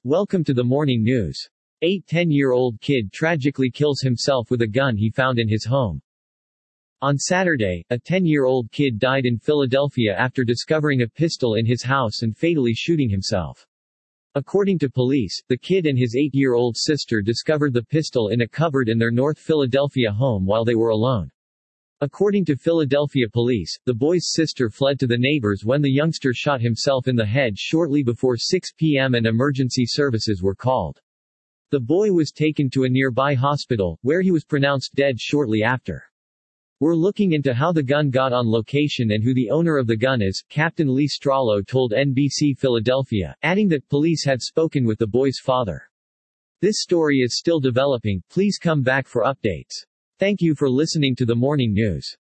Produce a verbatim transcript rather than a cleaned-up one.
Welcome to the morning news. A ten-year-old kid tragically kills himself with a gun he found in his home. On Saturday, a ten-year-old kid died in Philadelphia after discovering a pistol in his house and fatally shooting himself. According to police, the kid and his eight-year-old sister discovered the pistol in a cupboard in their North Philadelphia home while they were alone. According to Philadelphia police, the boy's sister fled to the neighbors when the youngster shot himself in the head shortly before six p m and emergency services were called. The boy was taken to a nearby hospital, where he was pronounced dead shortly after. "We're looking into how the gun got on location and who the owner of the gun is," Captain Lee Strollo told N B C Philadelphia, adding that police had spoken with the boy's father. "This story is still developing, please come back for updates. Thank you for listening to the morning news."